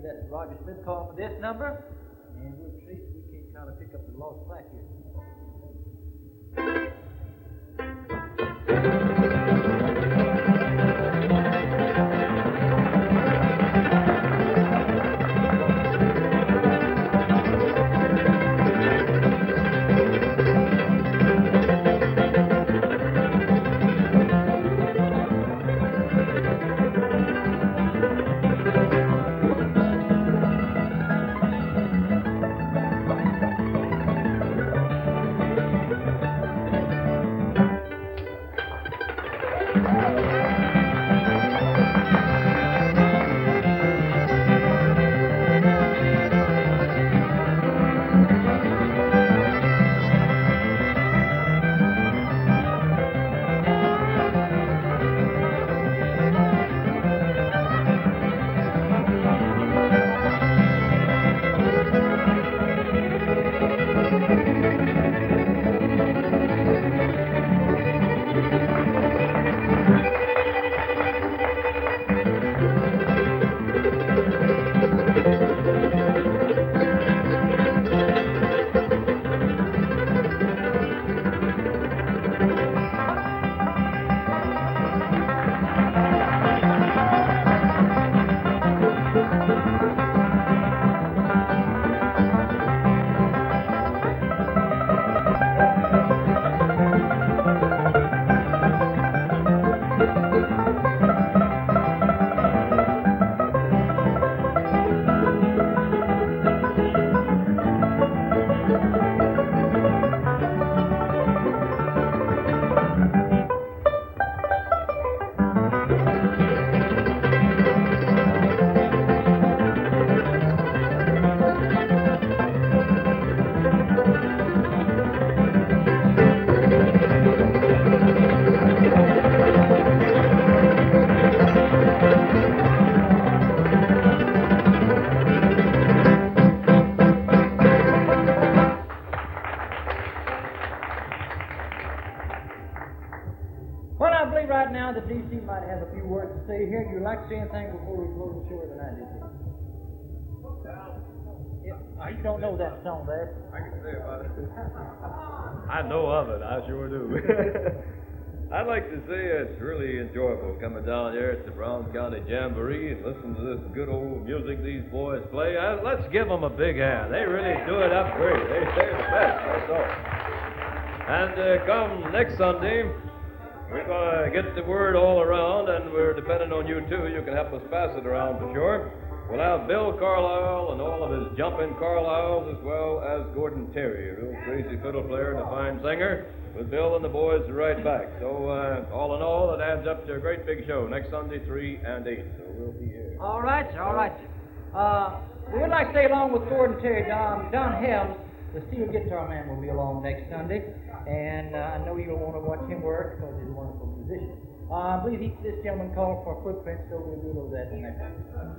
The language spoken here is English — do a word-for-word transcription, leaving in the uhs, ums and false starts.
that's Roger Smith calling for this number, and we'll see if we can kind of pick up the lost track here. Well, I believe right now that D C might have a few words to say here. Would you like to say anything before we close the show tonight, D C? Yeah, you don't know that song there. I can say about it. I know of it. I sure do. I'd like to say it's really enjoyable coming down here at the Brown County Jamboree and listening to this good old music these boys play. I, let's give them a big hand. They really do it up great. They, they're the best, that's all. And uh, come next Sunday, we're going to get the word all around, and we're depending on you, too. You can help us pass it around for sure. We'll have Bill Carlisle and all of his jumping Carlisles, as well as Gordon Terry, a real crazy fiddle player and a fine singer, with Bill and the boys right back. So, uh, all in all, it adds up to a great big show next Sunday, three and eight. So we'll be here. All right, sir, all right, sir. Uh, we'd like to stay along with Gordon Terry. Don, Don Helms, the steel guitar man, will be along next Sunday. And uh, I know you'll want to watch him work because he's a wonderful musician. Uh, I believe he, this gentleman called for footprints, so we'll do a little of that next time.